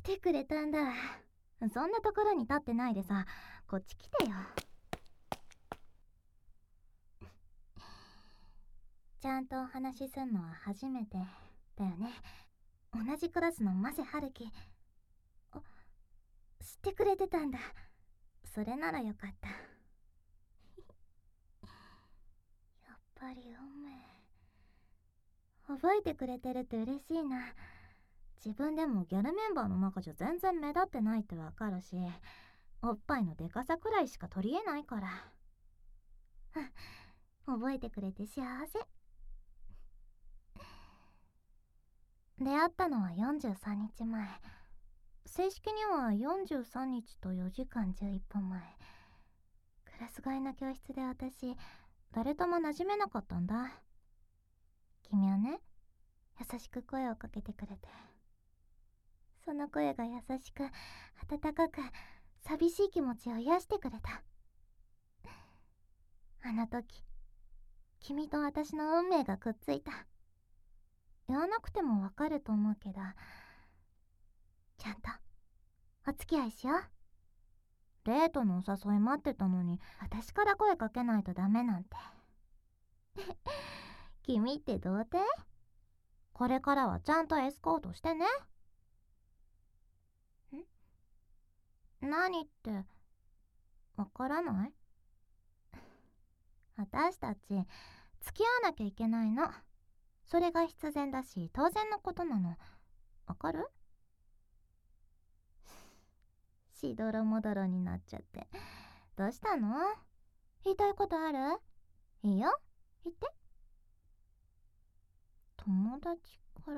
てくれたんだ。そんなところに立ってないでさ、こっち来てよ。ちゃんとお話しすんのは初めてだよね。同じクラスのマセハルキ。あ、知ってくれてたんだ。それならよかった。やっぱり運命。覚えてくれてるって嬉しいな。自分でもギャルメンバーの中じゃ全然目立ってないってわかるし、おっぱいのでかさくらいしか取り柄ないから。覚えてくれて幸せ。出会ったのは43日前。正式には43日と4時間11分前。クラス替えの教室で私、誰とも馴染めなかったんだ。君はね、優しく声をかけてくれて。その声が優しく、温かく、寂しい気持ちを癒してくれた。あの時、君と私の運命がくっついた。言わなくてもわかると思うけど、ちゃんとお付き合いしよう。デートのお誘い待ってたのに、私から声かけないとダメなんて。君って童貞？これからはちゃんとエスコートしてね。何って、わからない？私たち、付き合わなきゃいけないの。それが必然だし、当然のことなの。わかる？しどろもどろになっちゃって。どうしたの？言いたいことある？いいよ、言って。友達から？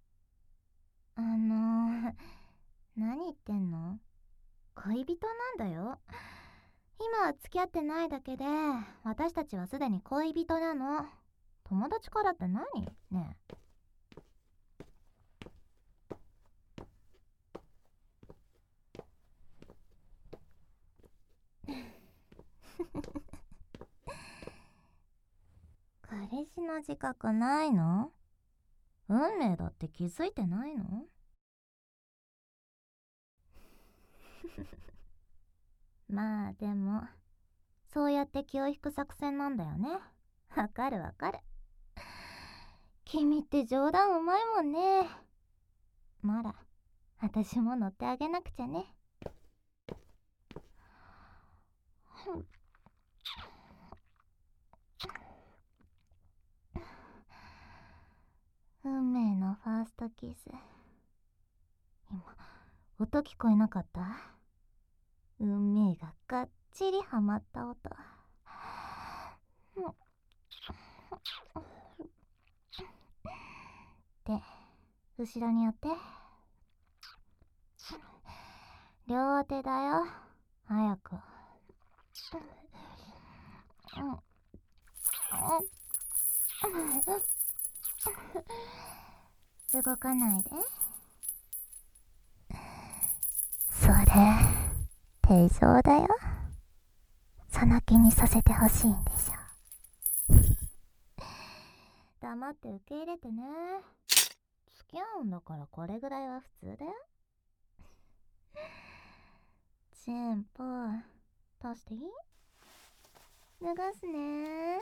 何言ってんの？恋人なんだよ。今は付き合ってないだけで、私たちはすでに恋人なの。友達からって何？ねえ。彼氏の自覚ないの？運命だって気づいてないの？まあでも、そうやって気を引く作戦なんだよね。わかるわかる。君って冗談うまいもんね。なら、私も乗ってあげなくちゃね。運命のファーストキス。今、音聞こえなかった？運命ががっちりハマった音。で、後ろに寄って。両手だよ。早く。動かないで。それ、定常だよ。その気にさせてほしいんでしょ。黙って受け入れてね。付き合うんだからこれぐらいは普通だよ。チンポ、出していい？脱がすね。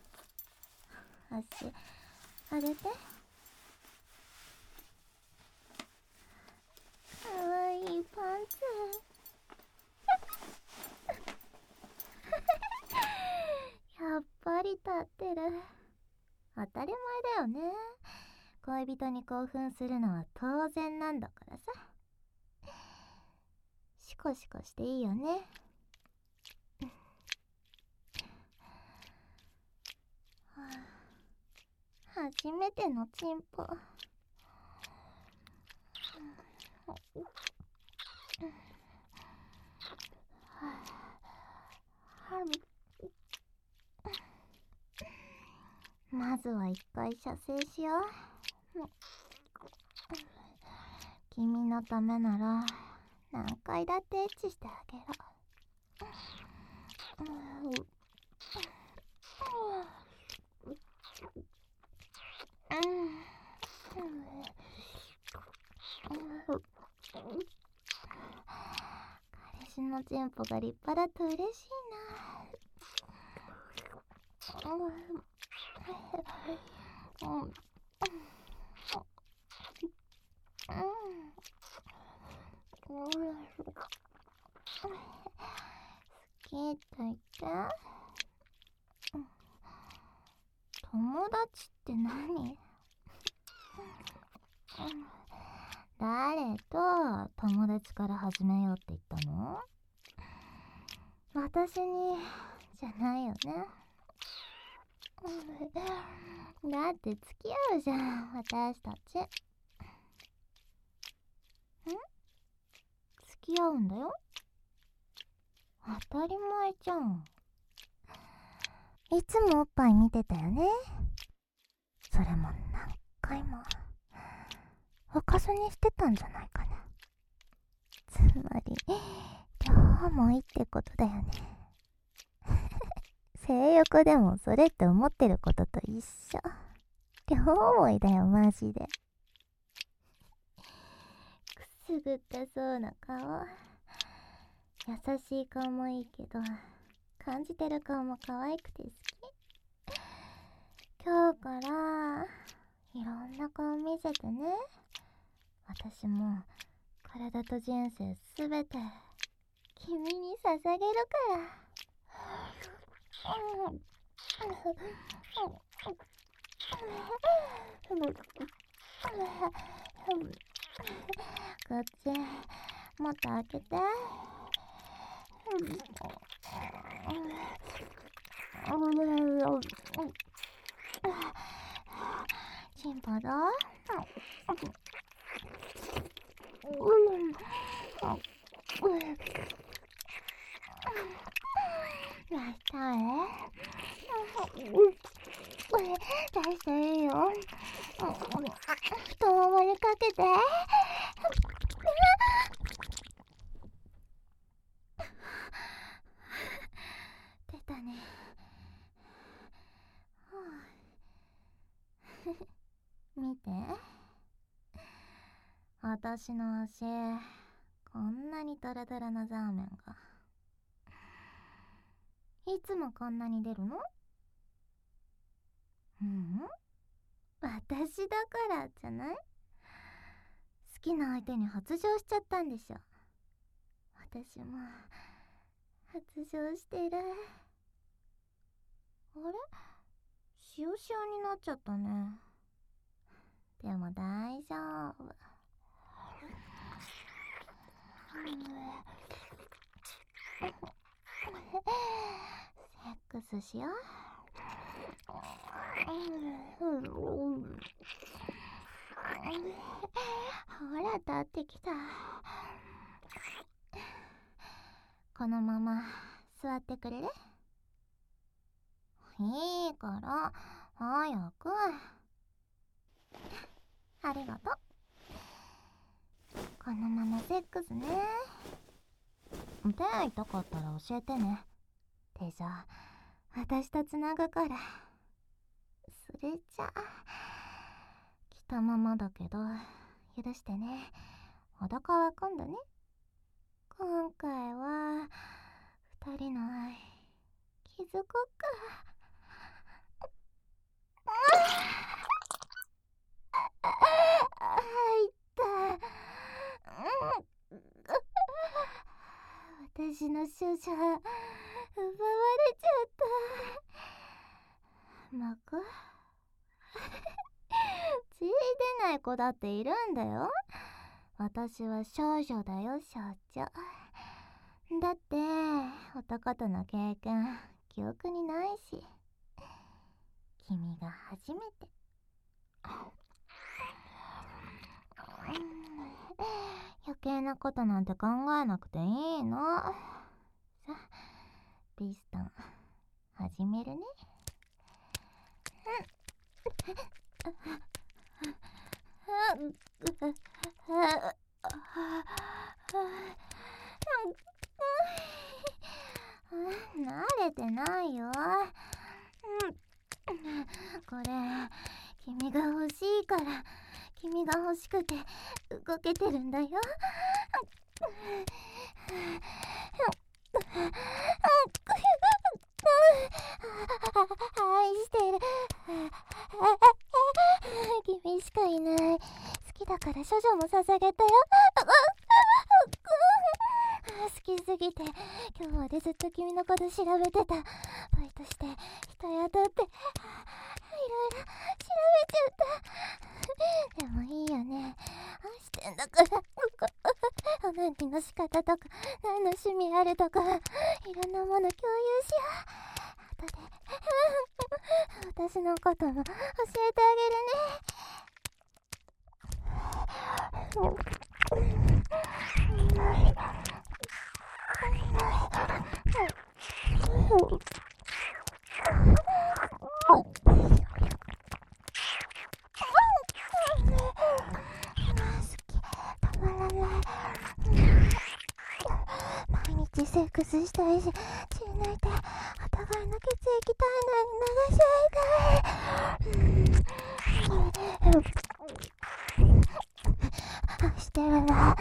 足、上げて。かわいいパンツ。やっぱり立ってる。当たり前だよね。恋人に興奮するのは当然なんだからさ。シコシコしていいよね。初めてのチンポ。まずは一回射精しよう。君のためなら何回だってエッチしてあげる。 私のチンポが立派だと嬉しいな。好きって言って。友達って何？誰と友達から始めようって言ったの？私にじゃないよね。だって付き合うじゃん、私たち。付き合うんだよ。当たり前じゃん。いつもおっぱい見てたよね。それも何回もおかずにしてたんじゃないかな。つまり両思いってことだよね。性欲でもそれって思ってることと一緒。両思いだよマジで。くすぐったそうな顔。優しい顔もいいけど、感じてる顔も可愛くて好き。今日からいろんな顔見せてね。私も体と人生すべて君に捧げるから。こっちもっと開けて。チンポだ。出したい？出していいよ。太ももにかけて。出たね。見て。私の足、こんなにトロトロなザーメンが。いつもこんなに出るの？私だからじゃない？好きな相手に発情しちゃったんでしょ。私も発情してる。あれ？塩塩になっちゃったね。でも大丈夫。セックスしよう。ほら立ってきた。このまま座ってくれる？いいから早く。ありがとう。このままセックスね。手痛かったら教えてね。手じゃ私とつなぐから。それじゃ来たままだけど許してね。裸は今度ね。今回は二人の愛気づこっか。私の少女は奪われちゃった。泣く？血出ない子だっているんだよ。私は少女だよ、少女。だって男との経験記憶にないし。君が初めて。余計なことなんて考えなくていいの。さあ、ピストン始めるね。慣れてないよ。これ君が欲しいから、君が欲しくて動けてるんだよ。 愛してる。君しかいない。好きだから処女も捧げたよ。好きすぎて今日までずっと君のこと調べてた。バイトして人雇っていろいろ調べちゃった。でもいいよね、愛してんだから。花火の仕方とか何の趣味あるとかいろんなもの共有しよう。後で私のことも教えてあげるね。毎日セックスしたいし、血抜いてお互いの血液体内に流し合いたい。愛してるな。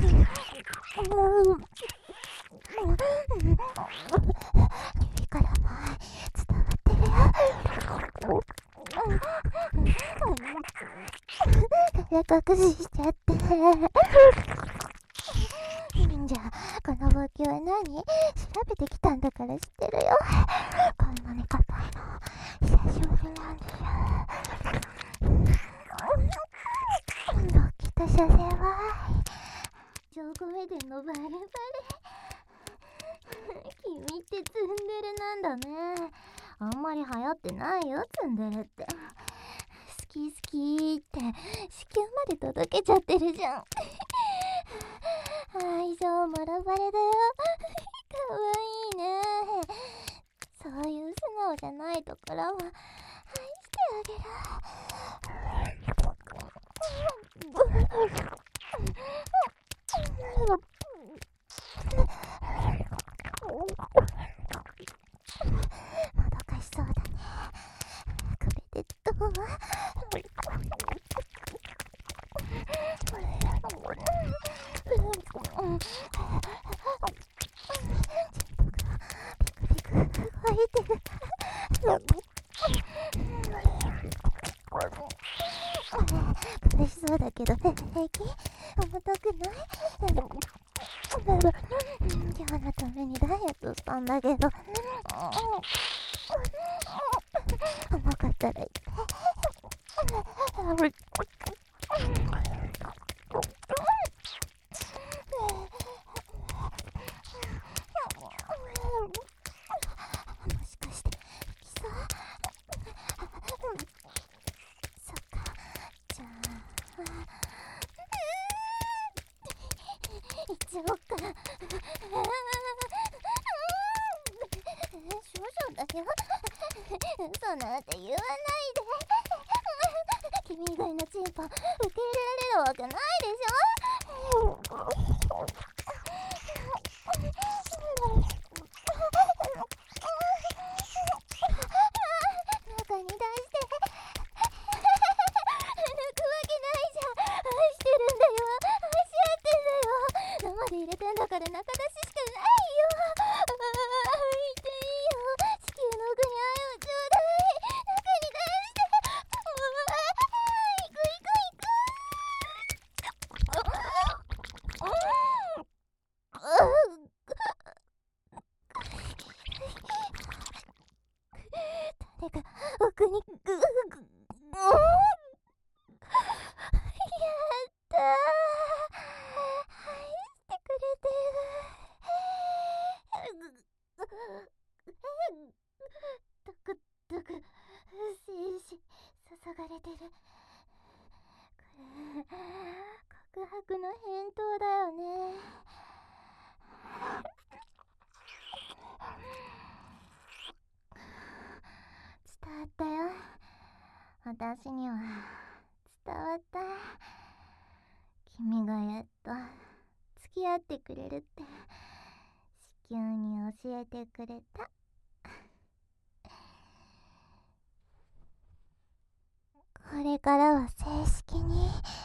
君からも愛伝わってるよ。照れ隠ししちゃって。じゃあこの病気は何？調べてきたんだから知ってるよ。こんなに硬いの久しぶりなんでしょ。ドッキと射精は上皇目でのバレバレ。君ってツンデレなんだね。あんまり流行ってないよ、ツンデレって。好き好きって子宮まで届けちゃってるじゃん。愛情もらバレだよ。かわいいね。そういう素直じゃないところも愛してあげる。もどかしそうだね。これでどう？動いてる。苦しそうだけど平気？重たくない？今日のためにダイエットしたんだけど重かったら言って。もしかしてきそう？そっか、じゃあいっちゃおっか。少々だよ。嘘なんて言わないで。君以外のチンポ受け入れられるわけないでしょ。中に出して抜くわけないじゃん。愛してるんだよ。愛し合ってんだよ。生で入れてんだから中出ししかないよ。言っていいよ。地球の奥に愛をちょうだい。中に出して。行く行く行く。誰か奥にグーグー。やったー。愛してくれてる。ドクドク精子注がれてる。これ告白の返答だよね。伝わったよ。私には伝わった。君がやっと付き合ってくれるって子宮に教えてくれた。これからは正式に